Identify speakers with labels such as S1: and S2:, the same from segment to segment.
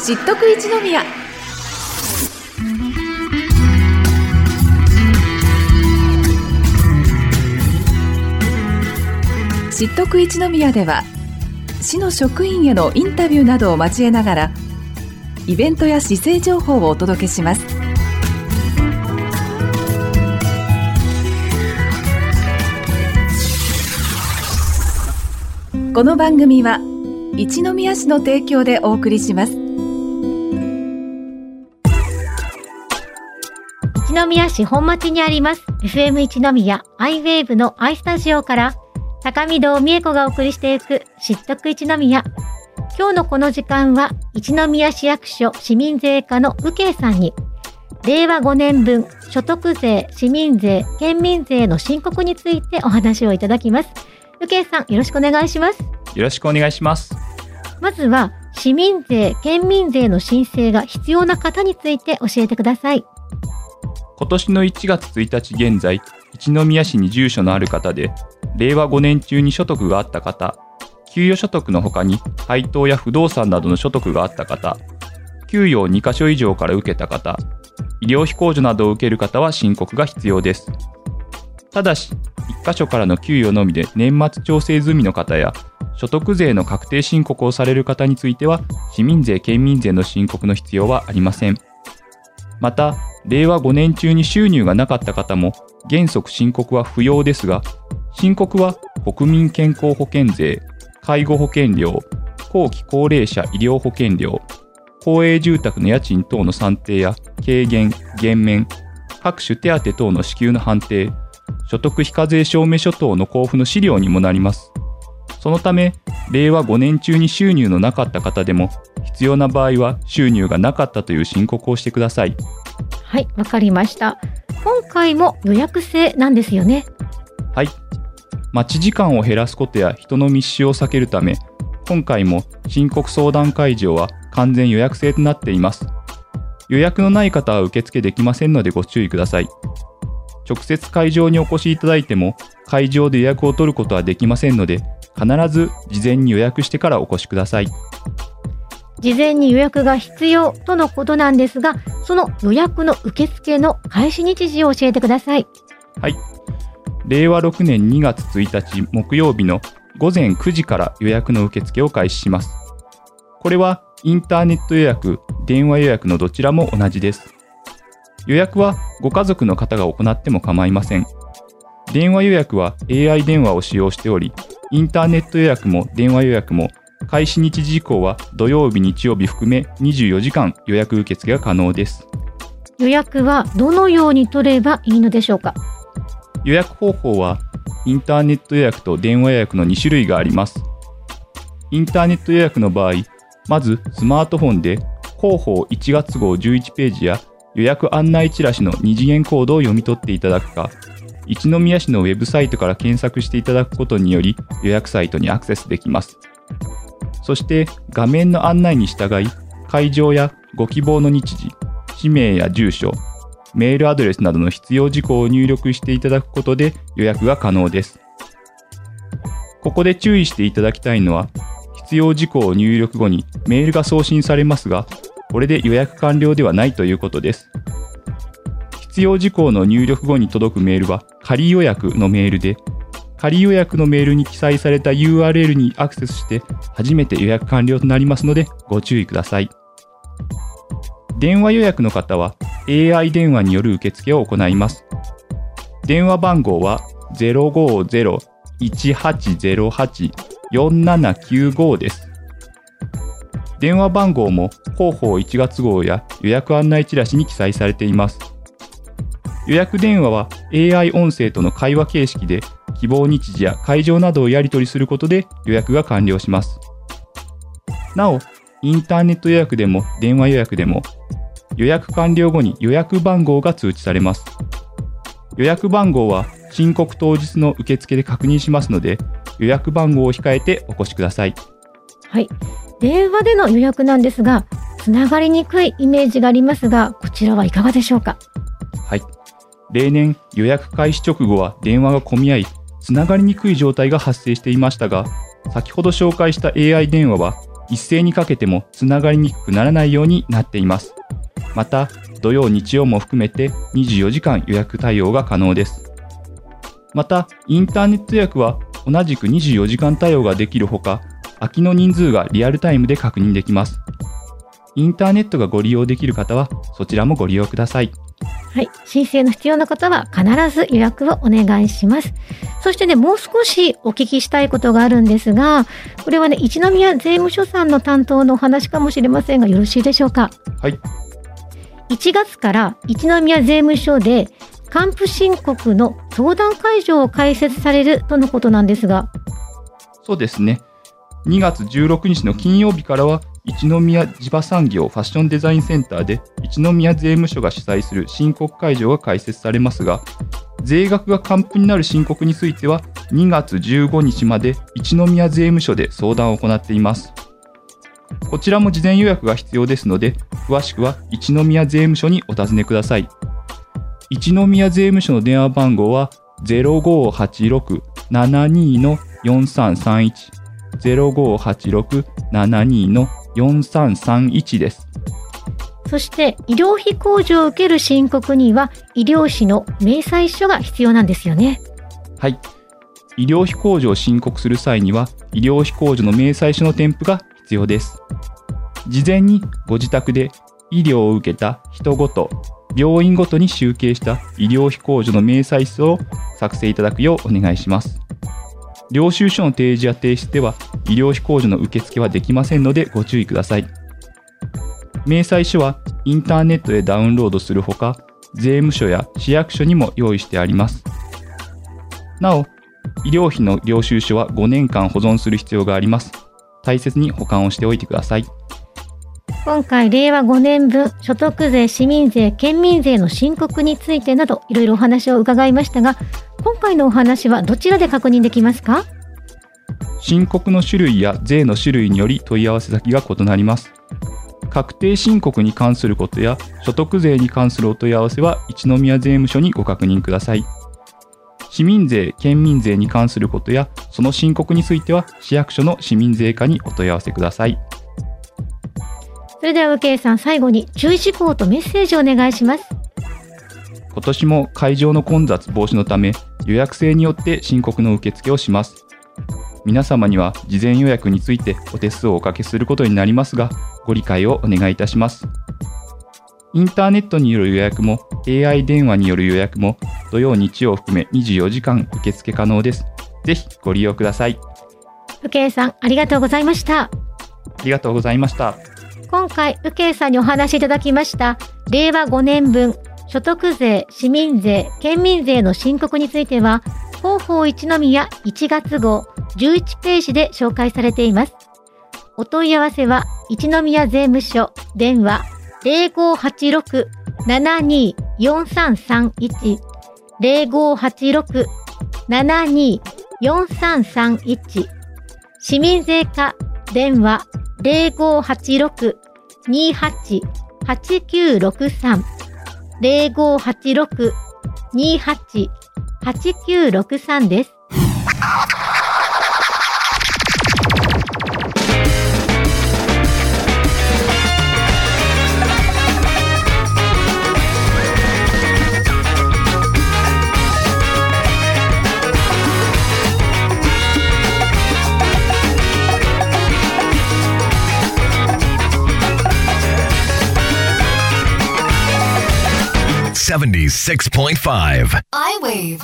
S1: 知っとく一宮。知っとく一宮では、市の職員へのインタビューなどを交えながらイベントや市政情報をお届けします。この番組は一宮市の提供でお送りします。
S2: 一宮市本町にあります FM 一宮アイウェーブのアイスタジオから高見堂美恵子がお送りしていく知っとく一宮。今日のこの時間は一宮市役所市民税課の右慶さんに令和5年分所得税、市民税、県民税の申告についてお話をいただきます。右慶さん、よろしくお願いします。
S3: よろしくお願いします。
S2: まずは市民税、県民税の申請が必要な方について教えてください。
S3: 今年の1月1日現在、一宮市に住所のある方で、令和5年中に所得があった方、給与所得の他に配当や不動産などの所得があった方、給与を2カ所以上から受けた方、医療費控除などを受ける方は申告が必要です。ただし、1カ所からの給与のみで年末調整済みの方や、所得税の確定申告をされる方については、市民税・県民税の申告の必要はありません。また、令和5年中に収入がなかった方も、原則申告は不要ですが、申告は国民健康保険税、介護保険料、後期高齢者医療保険料、公営住宅の家賃等の算定や軽減・減免、各種手当等の支給の判定、所得非課税証明書等の交付の資料にもなります。そのため、令和5年中に収入のなかった方でも、必要な場合は収入がなかったという申告をしてください。
S2: はい、わかりました。今回も予約制なんですよね。
S3: はい。待ち時間を減らすことや人の密集を避けるため、今回も申告相談会場は完全予約制となっています。予約のない方は受付できませんのでご注意ください。直接会場にお越しいただいても、会場で予約を取ることはできませんので、必ず事前に予約してからお越しください。
S2: 事前に予約が必要とのことなんですが、その予約の受付の開始日時を教えてください。
S3: はい。令和6年2月1日木曜日の午前9時から予約の受付を開始します。これはインターネット予約、電話予約のどちらも同じです。予約はご家族の方が行っても構いません。電話予約は AI 電話を使用しており、インターネット予約も電話予約も開始日時以降は土曜日、日曜日含め24時間予約受付が可能です。
S2: 予約はどのように取ればいいのでしょうか？
S3: 予約方法はインターネット予約と電話予約の2種類があります。インターネット予約の場合、まずスマートフォンで広報1月号11ページや予約案内チラシの2次元コードを読み取っていただくか、一宮市のウェブサイトから検索していただくことにより予約サイトにアクセスできます。そして画面の案内に従い、会場やご希望の日時、氏名や住所、メールアドレスなどの必要事項を入力していただくことで予約が可能です。ここで注意していただきたいのは、必要事項を入力後にメールが送信されますが、これで予約完了ではないということです。必要事項の入力後に届くメールは仮予約のメールで、仮予約のメールに記載された URL にアクセスして初めて予約完了となりますのでご注意ください。電話予約の方は AI 電話による受付を行います。電話番号は 050-1808-4795 です。電話番号も広報1月号や予約案内チラシに記載されています。予約電話は AI 音声との会話形式で希望日時や会場などをやり取りすることで予約が完了します。なお、インターネット予約でも電話予約でも予約完了後に予約番号が通知されます。予約番号は申告当日の受付で確認しますので、予約番号を控えてお越しください。
S2: はい。電話での予約なんですが、つながりにくいイメージがありますが、こちらはいかがでしょうか？
S3: はい。例年、予約開始直後は電話が混み合い、つながりにくい状態が発生していましたが、先ほど紹介した AI 電話は一斉にかけてもつながりにくくならないようになっています。また、土曜日曜も含めて24時間予約対応が可能です。また、インターネット予約は同じく24時間対応ができるほか、空きの人数がリアルタイムで確認できます。インターネットがご利用できる方はそちらもご利用ください。
S2: はい、申請の必要な方は必ず予約をお願いします。そしてね、もう少しお聞きしたいことがあるんですが、これはね、一宮税務署さんの担当のお話かもしれませんが、よろしいでしょうか。
S3: はい。
S2: 1月から一宮税務署で還付申告の相談会場を開設されるとのことなんですが。
S3: そうですね。2月16日の金曜日からは一宮地場産業ファッションデザインセンターで一宮税務署が主催する申告会場が開設されますが、税額が還付になる申告については2月15日まで一宮税務署で相談を行っています。こちらも事前予約が必要ですので、詳しくは一宮税務署にお尋ねください。一宮税務署の電話番号は 0586-72-4331 0586-72-4331 です。
S2: そして医療費控除を受ける申告には医療費の明細書が必要なんですよね。
S3: はい。医療費控除を申告する際には医療費控除の明細書の添付が必要です。事前にご自宅で医療を受けた人ごと、病院ごとに集計した医療費控除の明細書を作成いただくようお願いします。領収書の提示や提出では医療費控除の受付はできませんのでご注意ください。明細書はインターネットでダウンロードするほか、税務署や市役所にも用意してあります。なお、医療費の領収書は5年間保存する必要があります。大切に保管をしておいてください。
S2: 今回令和5年分所得税、市民税、県民税の申告についてなどいろいろお話を伺いましたが、今回のお話はどちらで確認できますか？
S3: 申告の種類や税の種類により問い合わせ先が異なります。確定申告に関することや所得税に関するお問い合わせは一宮税務署にご確認ください。市民税、県民税に関することやその申告については市役所の市民税課にお問い合わせください。
S2: それでは右京さん、最後に注意事項とメッセージをお願いします。
S3: 今年も会場の混雑防止のため予約制によって申告の受付をします。皆様には事前予約についてお手数をおかけすることになりますが、ご理解をお願いいたします。インターネットによる予約も AI 電話による予約も土曜日曜を含め24時間受付可能です。ぜひご利用ください。
S2: 右京さん、ありがとうございました。
S3: ありがとうございました。
S2: 今回右京さんにお話しいただきました令和5年分所得税、市民税、県民税の申告については広報一宮1月号11ページで紹介されています。お問い合わせは一宮税務署電話 0586-72-4331 0586-72-4331 市民税課電話 0586-28-8963 0586-28-8963 です。
S4: 76.5
S5: iWave。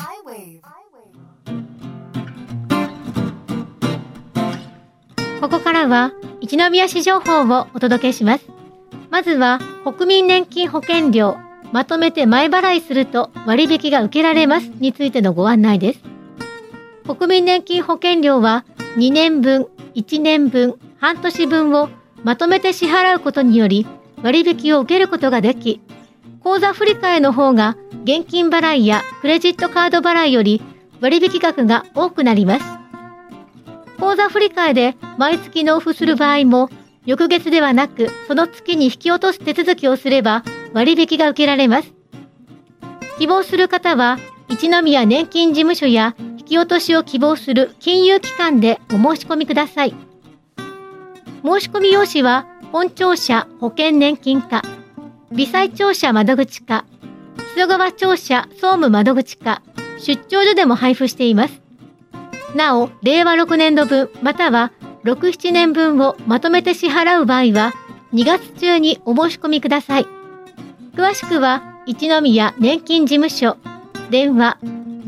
S2: ここからは一宮市情報をお届けします。まずは国民年金保険料まとめて前払いすると割引が受けられますについてのご案内です。国民年金保険料は2年分、1年分、半年分をまとめて支払うことにより割引を受けることができ、口座振替の方が現金払いやクレジットカード払いより割引額が多くなります。口座振替で毎月納付する場合も、翌月ではなくその月に引き落とす手続きをすれば割引が受けられます。希望する方は一宮年金事務所や引き落としを希望する金融機関でお申し込みください。 申し込み用紙は本庁舎保険年金課、微細庁舎窓口課、木曽川庁舎総務窓口課、出張所でも配布しています。なお、令和6年度分または6、7年分をまとめて支払う場合は2月中にお申し込みください。詳しくは一宮年金事務所、電話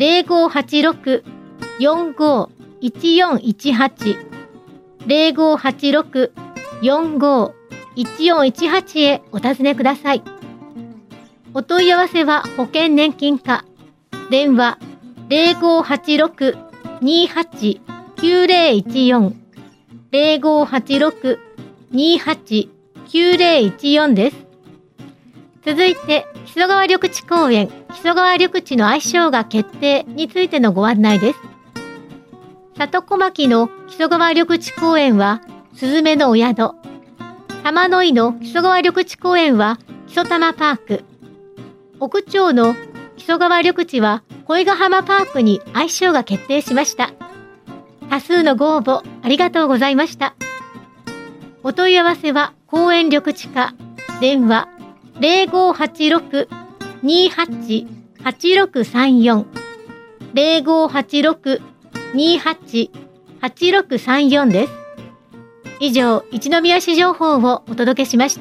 S2: 0586-45-1418 0586-45-1418へお尋ねください。お問い合わせは保険年金課、電話 0586-28-9014 0586-28-9014 です。続いて、木曽川緑地公園、木曽川緑地の愛称が決定についてのご案内です。里小牧の木曽川緑地公園は、すずめのお宿。玉の井の木曽川緑地公園は、木曽玉パーク。奥町の木曽川緑地は、恋ヶ浜パークに愛称が決定しました。多数のご応募ありがとうございました。お問い合わせは公園緑地課、電話 0586-28-8634 0586-28-8634 です。以上、一宮市情報をお届けしました。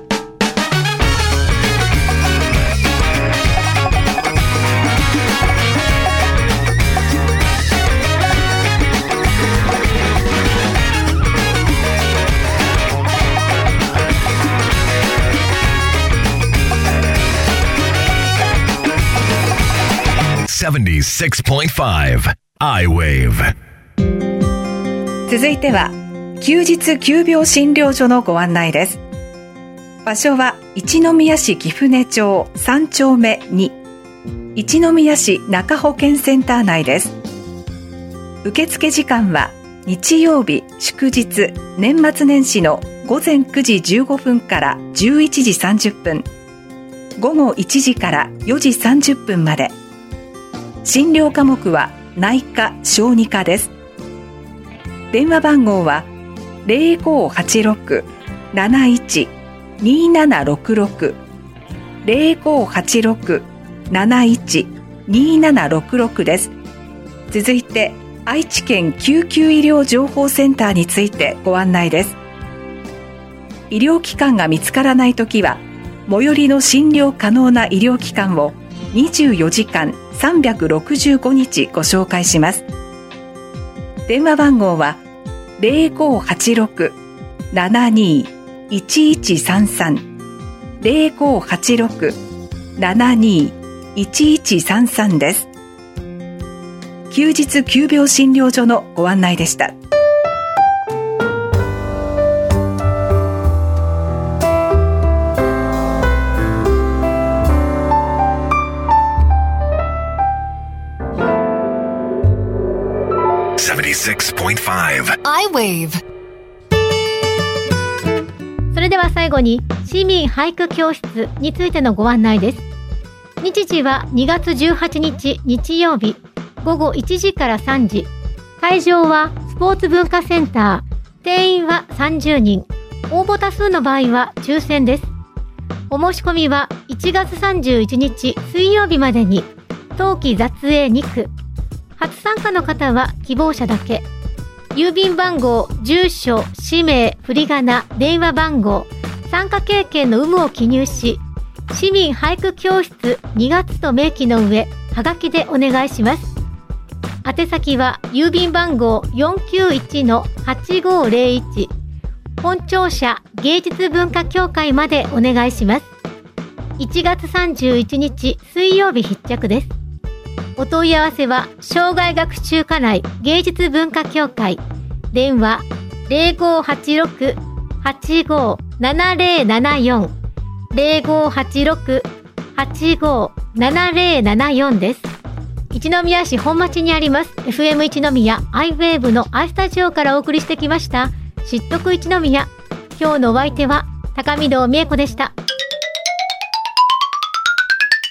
S4: 76.5 I-Wave。
S1: 続いては休日急病診療所のご案内です。場所は一宮市貴船町3丁目2、一宮市中保健センター内です。受付時間は日曜日祝日年末年始の午前9時15分から11時30分、午後1時から4時30分まで。診療科目は内科・小児科です。電話番号は 0586-71-2766 0586-71-2766 です。続いて愛知県救急医療情報センターについてご案内です。医療機関が見つからないときは最寄りの診療可能な医療機関を24時間365日ご紹介します。電話番号は 0586-72-1133 0586-72-1133 です。休日急病診療所のご案内でした。
S4: 76.5
S5: I-Wave。
S2: それでは最後に市民俳句教室についてのご案内です。日時は2月18日日曜日午後1時から3時。会場はスポーツ文化センター。定員は30人。応募多数の場合は抽選です。お申し込みは1月31日水曜日までに。冬季雑営2区。初参加の方は希望者だけ。郵便番号、住所、氏名、振り仮名、電話番号、参加経験の有無を記入し、市民俳句教室2月と明記の上、はがきでお願いします。宛先は郵便番号 491-8501 本庁舎芸術文化協会までお願いします。1月31日水曜日必着です。お問い合わせは障害学習課内芸術文化協会、電話 0586-85-7074 0586-85-7074 です。一宮市本町にあります FM 一宮 I-Wave の I スタジオからお送りしてきました知っとく一宮。今日のお相手は高見堂美恵子でした。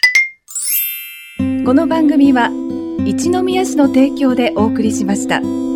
S1: この番組は一宮市の提供でお送りしました。